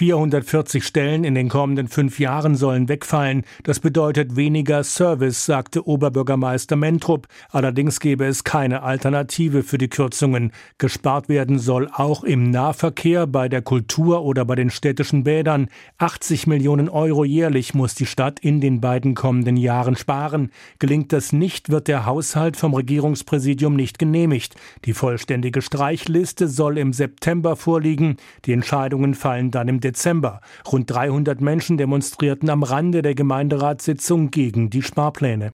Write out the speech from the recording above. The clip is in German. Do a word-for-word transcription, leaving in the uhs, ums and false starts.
vierhundertvierzig Stellen in den kommenden fünf Jahren sollen wegfallen. Das bedeutet weniger Service, sagte Oberbürgermeister Mentrup. Allerdings gäbe es keine Alternative für die Kürzungen. Gespart werden soll auch im Nahverkehr, bei der Kultur oder bei den städtischen Bädern. achtzig Millionen Euro jährlich muss die Stadt in den beiden kommenden Jahren sparen. Gelingt das nicht, wird der Haushalt vom Regierungspräsidium nicht genehmigt. Die vollständige Streichliste soll im September vorliegen. Die Entscheidungen fallen dann im Dezember. Rund dreihundert Menschen demonstrierten am Rande der Gemeinderatssitzung gegen die Sparpläne.